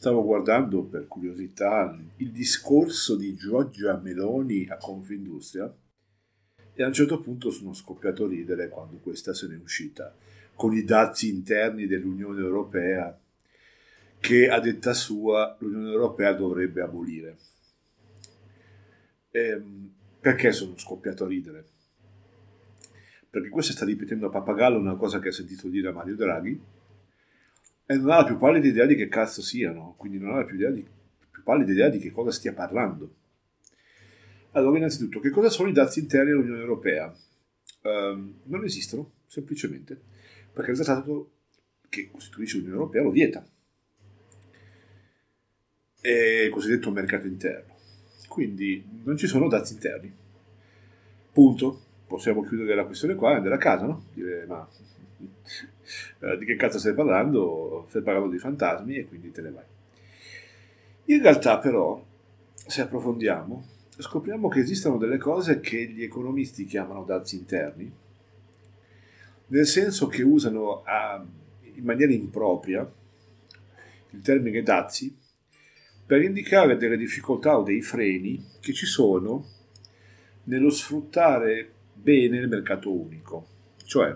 Stavo guardando per curiosità il discorso di Giorgia Meloni a Confindustria e a un certo punto sono scoppiato a ridere quando questa se n'è uscita con i dazi interni dell'Unione Europea che a detta sua l'Unione Europea dovrebbe abolire. Perché sono scoppiato a ridere? Perché questa sta ripetendo a pappagallo una cosa che ha sentito dire a Mario Draghi e non ha la più pallida idea di che cazzo siano, quindi non ha la più pallida idea di che cosa stia parlando. Allora, innanzitutto, che cosa sono i dazi interni dell'Unione Europea? Non esistono, semplicemente, perché il trattato che costituisce l'Unione Europea lo vieta. È il cosiddetto mercato interno. Quindi non ci sono dazi interni. Punto. Possiamo chiudere la questione qua e andare a casa, no? Dire, ma di che cazzo stai parlando? Stai parlando di fantasmi e quindi te ne vai. In realtà, però, se approfondiamo, scopriamo che esistono delle cose che gli economisti chiamano dazi interni, nel senso che usano in maniera impropria il termine dazi per indicare delle difficoltà o dei freni che ci sono nello sfruttare bene il mercato unico. Cioè,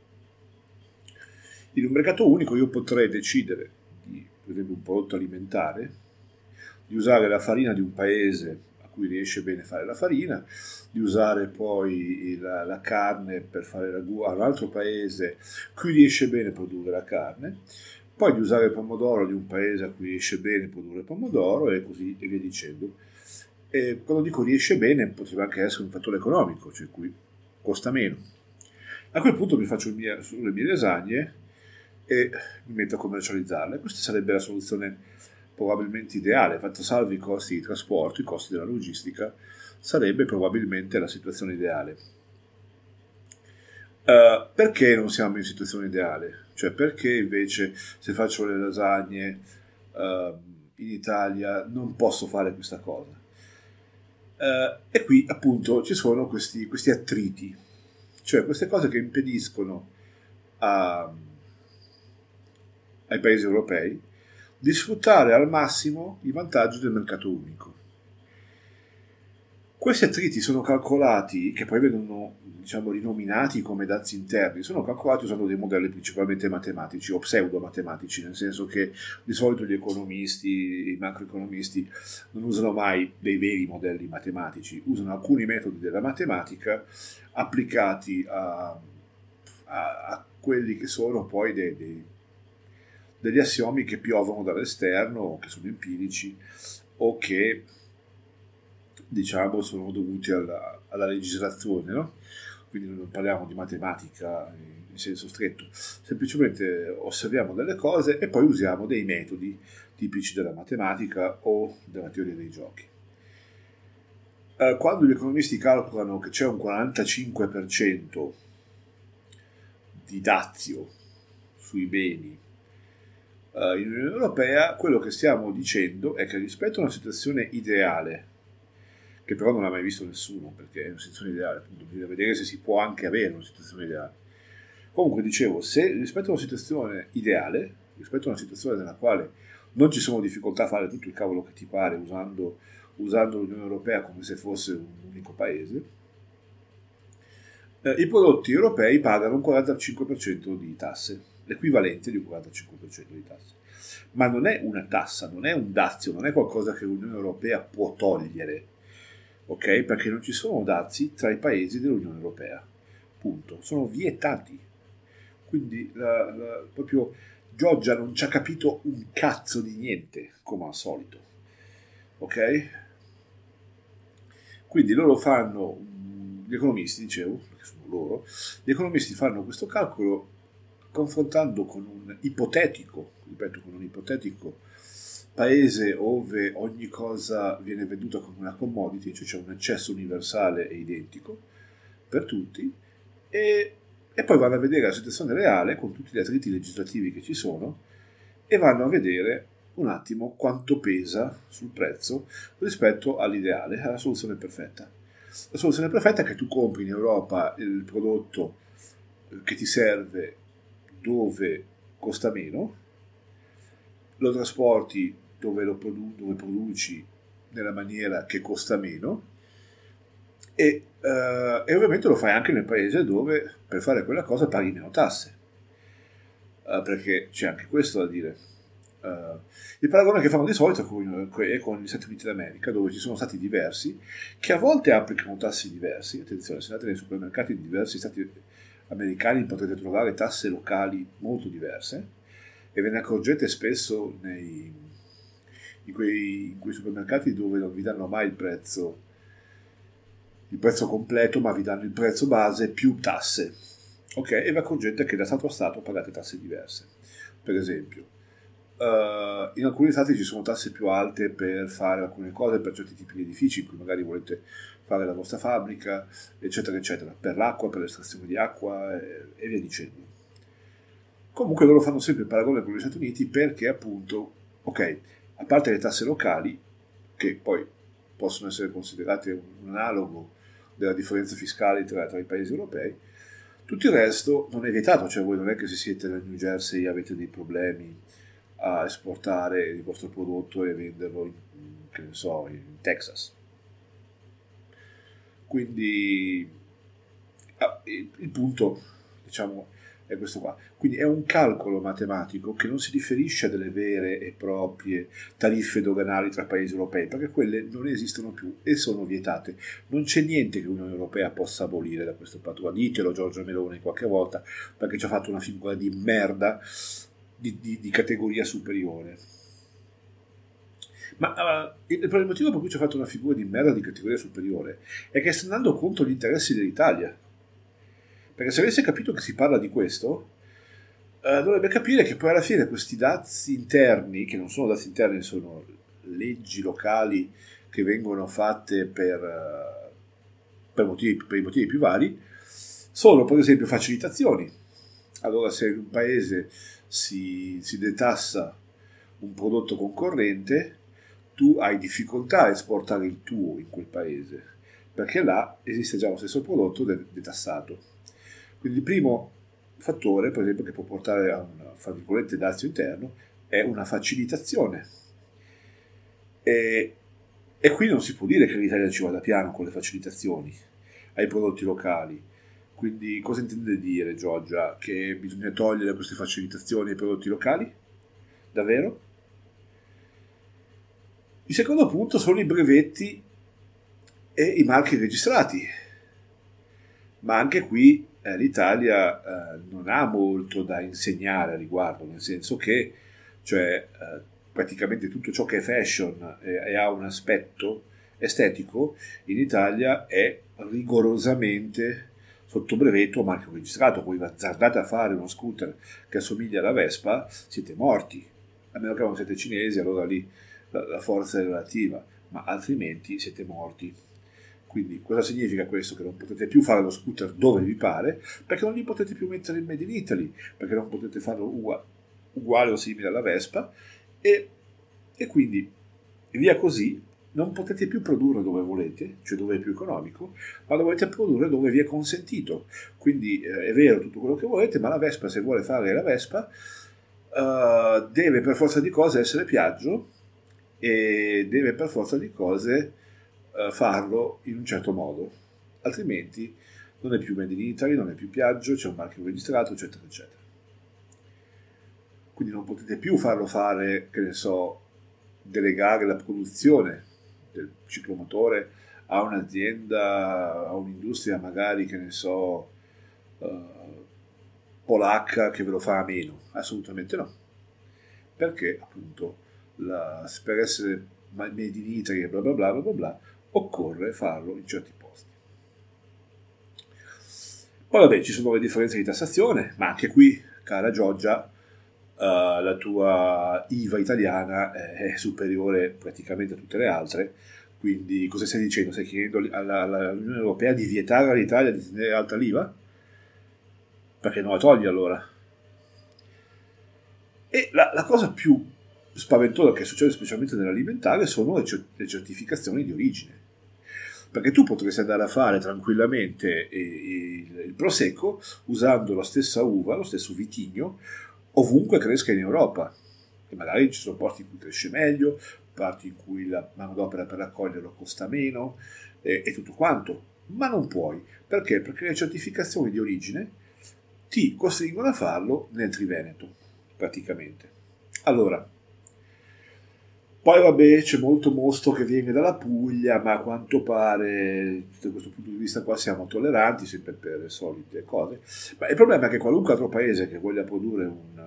in un mercato unico io potrei decidere di, per esempio, un prodotto alimentare, di usare la farina di un paese a cui riesce bene fare la farina, di usare poi la carne per fare ragù a un altro paese a cui riesce bene produrre la carne, poi di usare il pomodoro di un paese a cui riesce bene produrre pomodoro e così e via dicendo. E quando dico riesce bene potrebbe anche essere un fattore economico, cioè cui costa meno. A quel punto mi faccio le mie lasagne e mi metto a commercializzarle. Questa sarebbe la soluzione probabilmente ideale, fatto salvo i costi di trasporto, i costi della logistica, sarebbe probabilmente la situazione ideale. Perché non siamo in situazione ideale? Cioè perché invece se faccio le lasagne in Italia non posso fare questa cosa? E qui appunto ci sono questi attriti, cioè queste cose che impediscono ai paesi europei di sfruttare al massimo i vantaggi del mercato unico. Questi attriti sono calcolati, che poi vengono rinominati come dazi interni, sono calcolati usando dei modelli principalmente matematici o pseudo-matematici, nel senso che di solito gli economisti, i macroeconomisti non usano mai dei veri modelli matematici, usano alcuni metodi della matematica applicati a quelli che sono poi degli assiomi che piovono dall'esterno, che sono empirici o che sono dovuti alla legislazione, no? Quindi non parliamo di matematica in senso stretto, semplicemente osserviamo delle cose e poi usiamo dei metodi tipici della matematica o della teoria dei giochi. Quando gli economisti calcolano che c'è un 45% di dazio sui beni in Unione Europea, quello che stiamo dicendo è che rispetto a una situazione ideale, che però non ha mai visto nessuno, perché è una situazione ideale, appunto, bisogna vedere se si può anche avere una situazione ideale. Comunque dicevo, se rispetto a una situazione ideale, rispetto a una situazione nella quale non ci sono difficoltà a fare tutto il cavolo che ti pare usando l'Unione Europea come se fosse un unico paese, i prodotti europei pagano un 45% di tasse, l'equivalente di un 45% di tasse. Ma non è una tassa, non è un dazio, non è qualcosa che l'Unione Europea può togliere, ok? Perché non ci sono dazi tra i paesi dell'Unione Europea, punto, sono vietati. Quindi proprio Giorgia non ci ha capito un cazzo di niente, come al solito, ok? Quindi loro fanno, gli economisti, dicevo, perché sono loro, gli economisti fanno questo calcolo confrontando con un ipotetico paese dove ogni cosa viene venduta come una commodity, cioè c'è un accesso universale e identico per tutti, e poi vanno a vedere la situazione reale con tutti gli attriti legislativi che ci sono e vanno a vedere un attimo quanto pesa sul prezzo rispetto all'ideale, alla soluzione perfetta. La soluzione perfetta è che tu compri in Europa il prodotto che ti serve dove costa meno, lo trasporti dove produci nella maniera che costa meno e ovviamente lo fai anche nel paese dove per fare quella cosa paghi meno tasse. Perché c'è anche questo da dire. Il paragone che fanno di solito è con gli Stati Uniti d'America, dove ci sono stati diversi che a volte applicano tasse diverse. Attenzione, se andate nei supermercati di diversi stati americani potrete trovare tasse locali molto diverse e ve ne accorgete spesso in quei supermercati dove non vi danno mai il prezzo completo, ma vi danno il prezzo base più tasse. Ok, e vi accorgete che da stato a stato pagate tasse diverse. Per esempio, in alcuni stati ci sono tasse più alte per fare alcune cose, per certi tipi di edifici in cui magari volete fare la vostra fabbrica, eccetera, eccetera, per l'acqua, per l'estrazione di acqua e via dicendo. Comunque loro fanno sempre il paragone con gli Stati Uniti perché appunto, ok, a parte le tasse locali, che poi possono essere considerate un analogo della differenza fiscale tra i paesi europei, tutto il resto non è vietato, cioè voi non è che se siete nel New Jersey avete dei problemi a esportare il vostro prodotto e venderlo in Texas. Quindi il punto, diciamo, è questo qua. Quindi è un calcolo matematico che non si riferisce a delle vere e proprie tariffe doganali tra paesi europei, perché quelle non esistono più e sono vietate. Non c'è niente che l'Unione Europea possa abolire da questo patto. Ditelo Giorgia Meloni qualche volta, perché ci ha fatto una figura di merda di categoria superiore. Ma il motivo per cui ci ha fatto una figura di merda di categoria superiore è che sta andando contro gli interessi dell'Italia. Perché se avesse capito che si parla di questo, dovrebbe capire che poi alla fine questi dazi interni, che non sono dazi interni, sono leggi locali che vengono fatte per i motivi più vari, sono per esempio facilitazioni. Allora se in un paese si detassa un prodotto concorrente, tu hai difficoltà a esportare il tuo in quel paese, perché là esiste già lo stesso prodotto detassato. Quindi il primo fattore, per esempio, che può portare a un, fra virgolette, dazio interno, è una facilitazione. E qui non si può dire che l'Italia ci vada piano con le facilitazioni ai prodotti locali. Quindi cosa intende dire Giorgia? Che bisogna togliere queste facilitazioni ai prodotti locali? Davvero? Il secondo punto sono i brevetti e i marchi registrati. Ma anche qui l'Italia non ha molto da insegnare a riguardo, nel senso che praticamente tutto ciò che è fashion e ha un aspetto estetico in Italia è rigorosamente sotto brevetto o marchio registrato. Poi azzardate a fare uno scooter che assomiglia alla Vespa, siete morti, a meno che non siete cinesi, allora lì la forza è relativa, ma altrimenti siete morti. Quindi cosa significa questo? Che non potete più fare lo scooter dove vi pare, perché non gli potete più mettere il Made in Italy, perché non potete farlo uguale o simile alla Vespa, e quindi via così non potete più produrre dove volete, cioè dove è più economico, ma dovete produrre dove vi è consentito. Quindi è vero tutto quello che volete, ma la Vespa, se vuole fare la Vespa, deve per forza di cose essere Piaggio e deve per forza di cose farlo in un certo modo, altrimenti non è più Made in Italy, non è più Piaggio, c'è un marchio registrato, eccetera eccetera. Quindi non potete più farlo fare, che ne so, delegare la produzione del ciclomotore a un'azienda, a un'industria magari, che ne so, polacca, che ve lo fa a meno. Assolutamente no, perché appunto per essere Made in Italy e bla bla bla bla bla occorre farlo in certi posti. Poi vabbè, ci sono le differenze di tassazione, ma anche qui, cara Giorgia, la tua IVA italiana è superiore praticamente a tutte le altre. Quindi cosa stai dicendo? Stai chiedendo all'Unione Europea di vietare all'Italia di tenere alta l'IVA? Perché non la togli allora? E la cosa più spaventosa che succede specialmente nell'alimentare sono le certificazioni di origine, perché tu potresti andare a fare tranquillamente il prosecco usando la stessa uva, lo stesso vitigno ovunque cresca in Europa, e magari ci sono posti in cui cresce meglio, parti in cui la manodopera per raccoglierlo costa meno e tutto quanto, ma non puoi. Perché? Perché le certificazioni di origine ti costringono a farlo nel Triveneto, praticamente. Allora, poi vabbè, c'è molto mosto che viene dalla Puglia, ma a quanto pare, da questo punto di vista qua, siamo tolleranti, sempre per le solite cose. Ma il problema è che qualunque altro paese che voglia produrre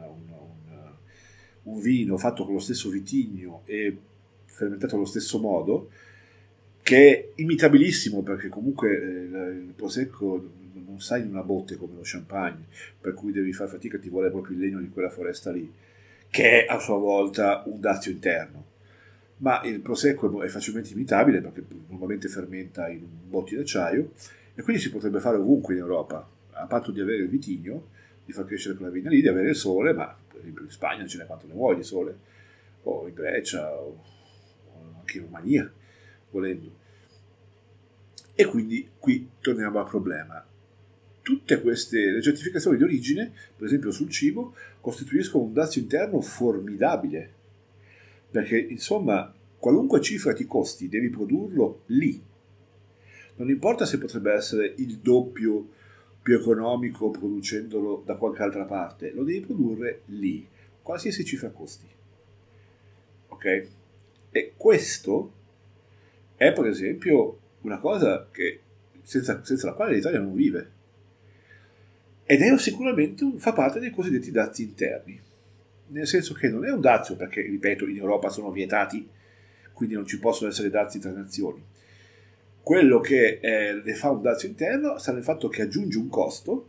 un vino fatto con lo stesso vitigno e fermentato allo stesso modo, che è imitabilissimo, perché comunque il prosecco non sta in una botte come lo champagne, per cui devi far fatica, ti vuole proprio il legno di quella foresta lì, che è a sua volta un dazio interno. Ma il prosecco è facilmente imitabile perché normalmente fermenta in botti d'acciaio e quindi si potrebbe fare ovunque in Europa, a patto di avere il vitigno, di far crescere quella vigna lì, di avere il sole, ma per esempio in Spagna ce n'è quanto ne vuoi di sole, o in Grecia, o anche in Romania, volendo. E quindi qui torniamo al problema. Tutte queste le certificazioni di origine, per esempio sul cibo, costituiscono un dazio interno formidabile, perché insomma qualunque cifra ti costi devi produrlo lì. Non importa se potrebbe essere il doppio più economico producendolo da qualche altra parte, lo devi produrre lì, qualsiasi cifra costi. Ok? E questo è per esempio una cosa che senza la quale l'Italia non vive. Ed è sicuramente fa parte dei cosiddetti dazi interni, nel senso che non è un dazio perché, ripeto, in Europa sono vietati, quindi non ci possono essere dazi tra nazioni. Quello che ne fa un dazio interno sta nel fatto che aggiunge un costo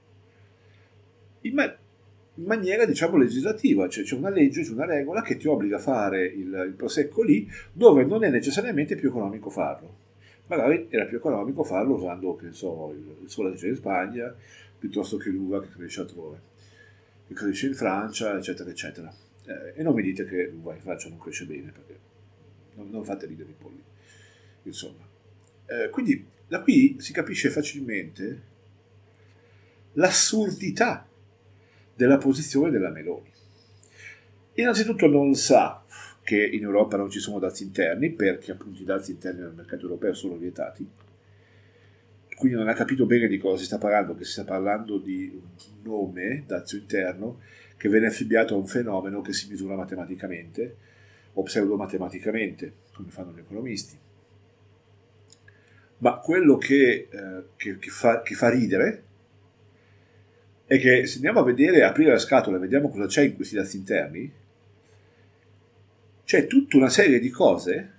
in maniera, diciamo, legislativa, cioè c'è una legge, c'è una regola che ti obbliga a fare il prosecco lì dove non è necessariamente più economico farlo. Magari era più economico farlo usando, che ne so, il sole che c'è in Spagna, piuttosto che l'uva che cresce altrove, che cresce in Francia, eccetera, eccetera. E non mi dite che l'uva in Francia non cresce bene, perché non fate ridere i polli. Insomma. Quindi da qui si capisce facilmente l'assurdità della posizione della Meloni. Innanzitutto non sa che in Europa non ci sono dazi interni, perché appunto i dazi interni nel mercato europeo sono vietati, quindi non ha capito bene di cosa si sta parlando, che si sta parlando di un nome, dazio interno, che viene affibbiato a un fenomeno che si misura matematicamente o pseudomatematicamente, come fanno gli economisti. Ma quello che fa ridere è che se andiamo a vedere, aprire la scatola e vediamo cosa c'è in questi dazi interni, c'è tutta una serie di cose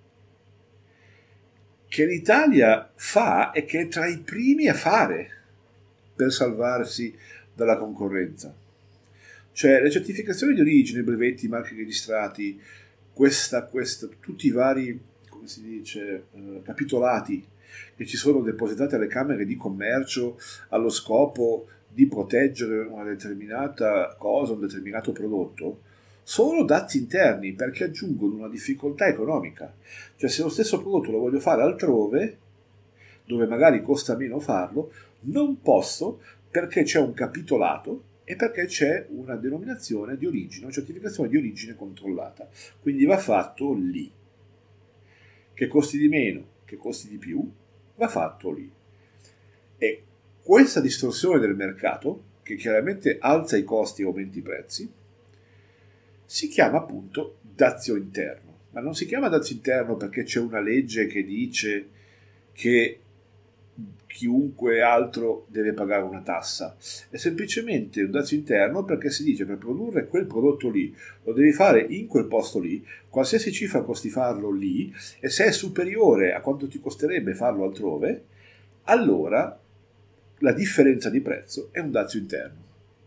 che l'Italia fa e che è tra i primi a fare per salvarsi dalla concorrenza. Cioè le certificazioni di origine, brevetti, marchi registrati, tutti i vari, come si dice, capitolati che ci sono depositati alle camere di commercio allo scopo di proteggere una determinata cosa, un determinato prodotto, sono dazi interni perché aggiungono una difficoltà economica. Cioè se lo stesso prodotto lo voglio fare altrove, dove magari costa meno farlo, non posso perché c'è un capitolato e perché c'è una denominazione di origine, una certificazione di origine controllata. Quindi va fatto lì. Che costi di meno, che costi di più, va fatto lì. E questa distorsione del mercato, che chiaramente alza i costi e aumenta i prezzi, si chiama appunto dazio interno. Ma non si chiama dazio interno perché c'è una legge che dice che chiunque altro deve pagare una tassa. È semplicemente un dazio interno perché si dice per produrre quel prodotto lì lo devi fare in quel posto lì, qualsiasi cifra costi farlo lì, e se è superiore a quanto ti costerebbe farlo altrove, allora la differenza di prezzo è un dazio interno.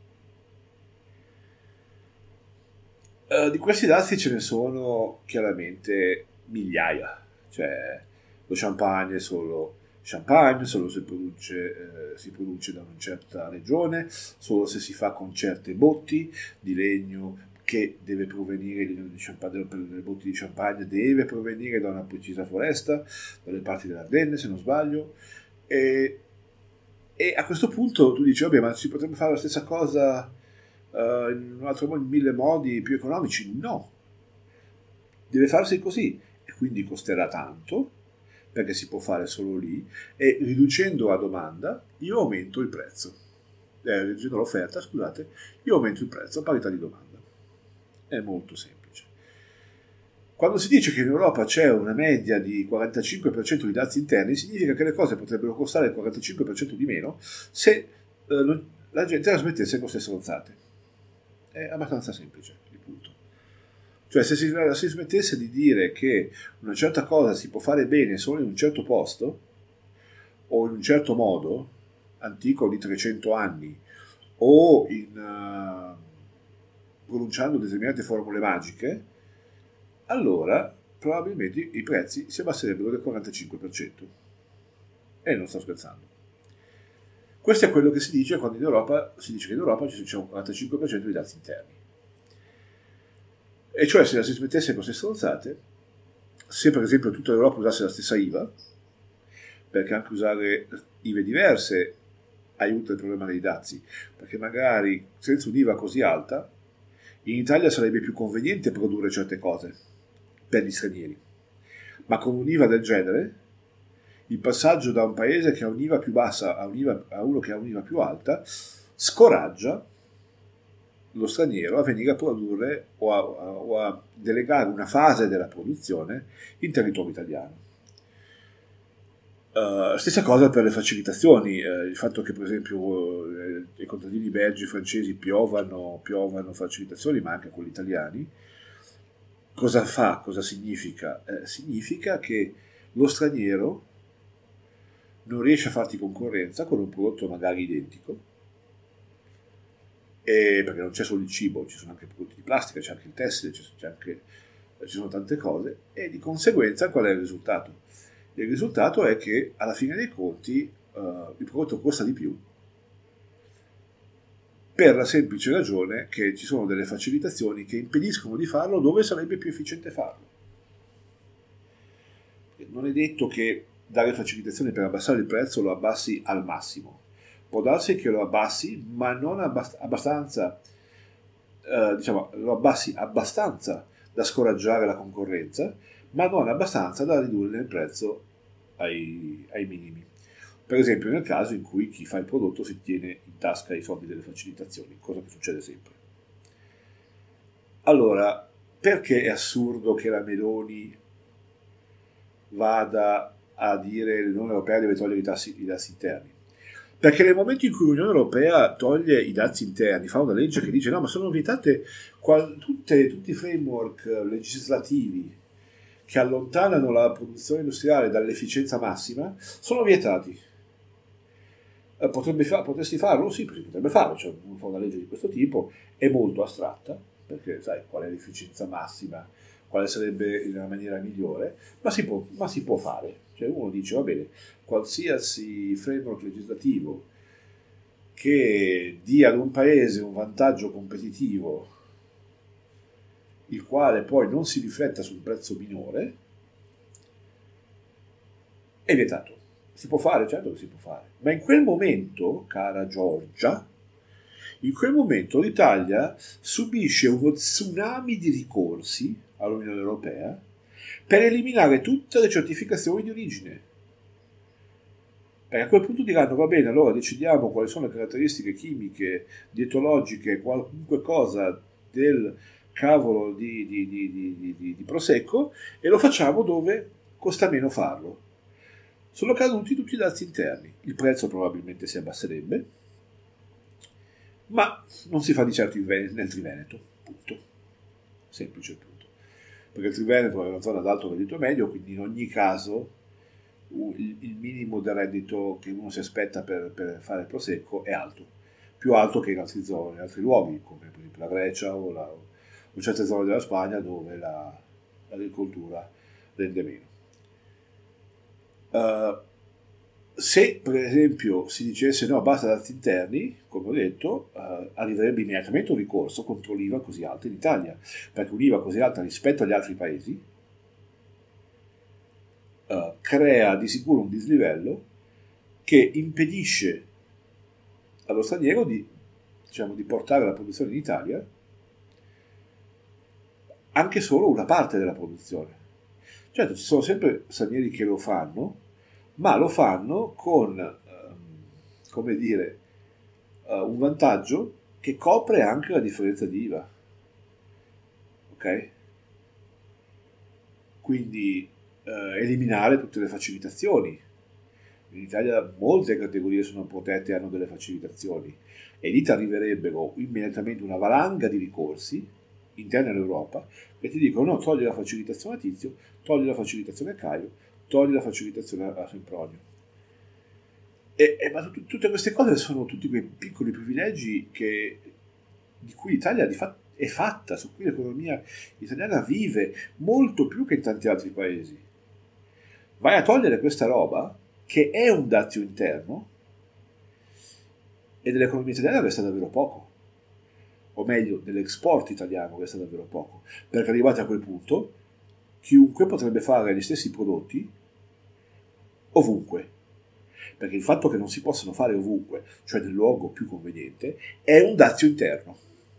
Di questi dazi ce ne sono chiaramente migliaia, cioè lo champagne solo se si produce da una certa regione, solo se si fa con certe botti di legno che deve provenire per le botti di champagne deve provenire da una precisa foresta, dalle parti dell'Ardenne se non sbaglio, e a questo punto tu dici vabbè, ma si potrebbe fare la stessa cosa in un altro modo, in mille modi più economici? No, deve farsi così e quindi costerà tanto perché si può fare solo lì e riducendo la domanda io aumento il prezzo, riducendo l'offerta, scusate, io aumento il prezzo a parità di domanda. È molto semplice. Quando si dice che in Europa c'è una media di 45% di dazi interni, significa che le cose potrebbero costare il 45% di meno se la gente la smettesse con queste stronzate. È abbastanza semplice il punto. Cioè, se si smettesse di dire che una certa cosa si può fare bene solo in un certo posto, o in un certo modo, antico di 300 anni, o pronunciando determinate formule magiche, allora probabilmente i prezzi si abbasserebbero del 45%. E non sto scherzando. Questo è quello che si dice quando in Europa si dice che in Europa c'è un 45% di dazi interni. E cioè se la si smettesse con queste stronzate, se per esempio tutta l'Europa usasse la stessa IVA, perché anche usare IVA diverse aiuta il problema dei dazi, perché magari senza un'IVA così alta in Italia sarebbe più conveniente produrre certe cose per gli stranieri, ma con un'IVA del genere il passaggio da un paese che ha un'IVA più bassa a uno che ha un'IVA più alta scoraggia lo straniero a venire a produrre o a delegare una fase della produzione in territorio italiano. Stessa cosa per le facilitazioni, il fatto che per esempio i contadini belgi e francesi piovano facilitazioni, ma anche quelli italiani, cosa fa? Cosa significa? Significa che lo straniero non riesce a farti concorrenza con un prodotto magari identico, perché non c'è solo il cibo, ci sono anche prodotti di plastica, c'è anche il tessile, ci sono tante cose, e di conseguenza qual è il risultato? Il risultato è che alla fine dei conti il prodotto costa di più per la semplice ragione che ci sono delle facilitazioni che impediscono di farlo dove sarebbe più efficiente farlo. Non è detto che dare facilitazioni per abbassare il prezzo lo abbassi al massimo. Può darsi che lo abbassi, ma non abbastanza, lo abbassi abbastanza da scoraggiare la concorrenza, ma non abbastanza da ridurre il prezzo ai minimi. Per esempio nel caso in cui chi fa il prodotto si tiene in tasca i soldi delle facilitazioni, cosa che succede sempre. Allora, perché è assurdo che la Meloni vada a dire che l'Unione Europea deve togliere i dazi interni? Perché nel momento in cui l'Unione Europea toglie i dazi interni, fa una legge che dice no, ma sono vietate tutti i framework legislativi che allontanano la produzione industriale dall'efficienza massima, sono vietati. Potresti farlo? Sì, si potrebbe farlo, cioè uno fa una legge di questo tipo, è molto astratta, perché sai qual è l'efficienza massima, quale sarebbe la maniera migliore, ma si può fare. Cioè uno dice, va bene, qualsiasi framework legislativo che dia ad un paese un vantaggio competitivo, il quale poi non si rifletta sul prezzo minore, è vietato. Si può fare? Certo che si può fare. Ma in quel momento, cara Giorgia, in quel momento l'Italia subisce uno tsunami di ricorsi all'Unione Europea per eliminare tutte le certificazioni di origine. Perché a quel punto diranno, va bene, allora decidiamo quali sono le caratteristiche chimiche, dietologiche, qualunque cosa del cavolo di Prosecco e lo facciamo dove costa meno farlo. Sono caduti tutti i dazi interni, il prezzo probabilmente si abbasserebbe, ma non si fa di certo nel Triveneto, punto. Semplice punto. Perché il Triveneto è una zona ad alto reddito medio, quindi in ogni caso il minimo del reddito che uno si aspetta per fare il prosecco è alto, più alto che in altre zone, in altri luoghi, come per esempio la Grecia o certe zone della Spagna dove l'agricoltura rende meno. Se per esempio si dicesse no, basta dazi interni, come ho detto, arriverebbe immediatamente un ricorso contro l'IVA così alta in Italia, perché un'IVA così alta rispetto agli altri paesi crea di sicuro un dislivello che impedisce allo straniero di diciamo, di portare la produzione in Italia, anche solo una parte della produzione. Certo, ci sono sempre stranieri che lo fanno, ma lo fanno con, come dire, un vantaggio che copre anche la differenza di IVA. Ok? Quindi eliminare tutte le facilitazioni. In Italia molte categorie sono protette e hanno delle facilitazioni e lì ti arriverebbero immediatamente una valanga di ricorsi interni all'Europa che ti dicono no, togli la facilitazione a Tizio, togli la facilitazione a Caio, togli la facilitazione a Sempronio. Ma tutte queste cose sono tutti quei piccoli privilegi di cui l'Italia di fatto è fatta, su cui l'economia italiana vive molto più che in tanti altri paesi. Vai a togliere questa roba, che è un dazio interno, e dell'economia italiana resta davvero poco. O meglio, dell'export italiano resta davvero poco. Perché arrivati a quel punto, chiunque potrebbe fare gli stessi prodotti ovunque. Perché il fatto che non si possano fare ovunque, cioè nel luogo più conveniente, è un dazio interno.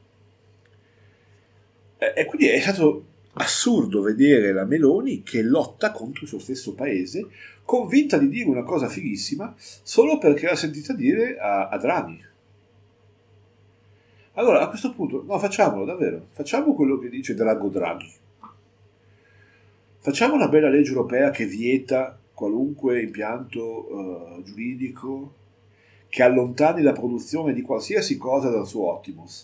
E quindi è stato assurdo vedere la Meloni che lotta contro il suo stesso paese, convinta di dire una cosa fighissima solo perché l'ha sentita dire a Draghi. Allora a questo punto, no, facciamolo davvero, facciamo quello che dice Draghi. Facciamo una bella legge europea che vieta qualunque impianto giuridico che allontani la produzione di qualsiasi cosa dal suo Optimus.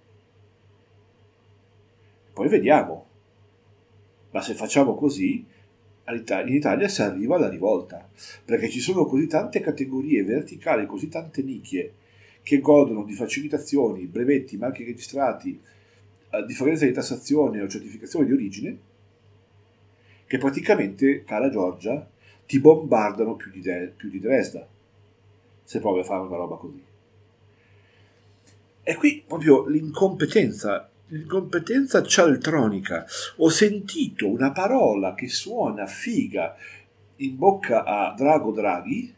Poi vediamo. Ma se facciamo così, in Italia si arriva alla rivolta, perché ci sono così tante categorie verticali, così tante nicchie che godono di facilitazioni, brevetti, marchi registrati, differenza di tassazione o certificazione di origine, che praticamente, cara Giorgia, ti bombardano più di Dresda, se provi a fare una roba così. E qui proprio l'incompetenza cialtronica. Ho sentito una parola che suona figa in bocca a Draghi,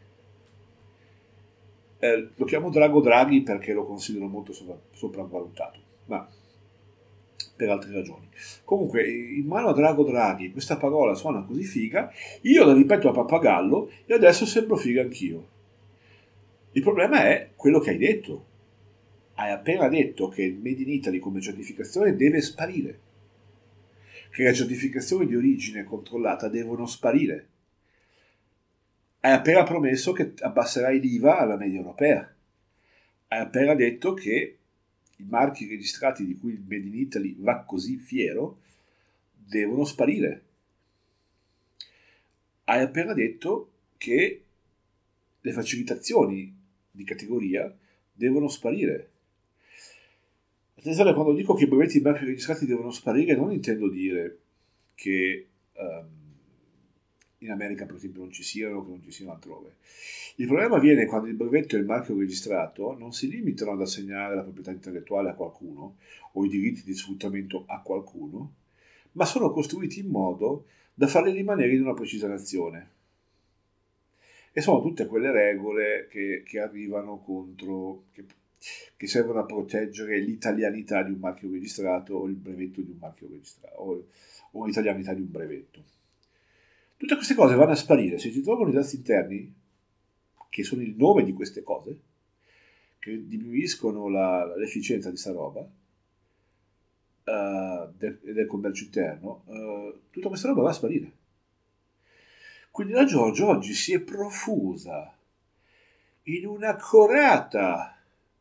lo chiamo Draghi perché lo considero molto sopravvalutato, ma per altre ragioni. Comunque, in mano a Draghi questa parola suona così figa, io la ripeto a pappagallo e adesso sembro figa anch'io. Il problema è quello che hai detto. Hai appena detto che il Made in Italy come certificazione deve sparire, che le certificazioni di origine controllata devono sparire. Hai appena promesso che abbasserai l'IVA alla media europea. Hai appena detto che i marchi registrati di cui il Made in Italy va così fiero devono sparire. Hai appena detto che le facilitazioni di categoria devono sparire. Attenzione, quando dico che i brevetti di marchi registrati devono sparire, non intendo dire che in America, per esempio, non ci siano, che non ci siano altrove. Il problema viene quando il brevetto e il marchio registrato non si limitano ad assegnare la proprietà intellettuale a qualcuno o i diritti di sfruttamento a qualcuno, ma sono costruiti in modo da farli rimanere in una precisa nazione. E sono tutte quelle regole che arrivano contro, che servono a proteggere l'italianità di un marchio registrato o il brevetto di un marchio registrato o l'italianità di un brevetto. Tutte queste cose vanno a sparire se si trovano i dazi interni, che sono il nome di queste cose, che diminuiscono l'efficienza di sta roba del commercio interno, tutta questa roba va a sparire. Quindi la Giorgia oggi si è profusa in una corata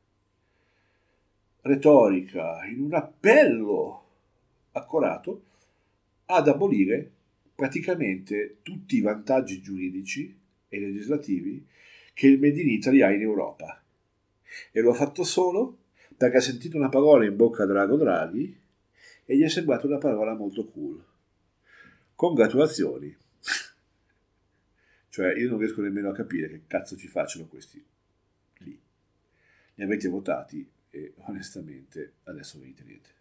retorica, in un appello accorato ad abolire praticamente tutti i vantaggi giuridici e legislativi che il Made in Italy ha in Europa. E lo ha fatto solo perché ha sentito una parola in bocca a Draghi e gli è sembrata una parola molto cool. Congratulazioni. Cioè, io non riesco nemmeno a capire che cazzo ci facciano questi lì. Li avete votati e onestamente adesso vedete niente.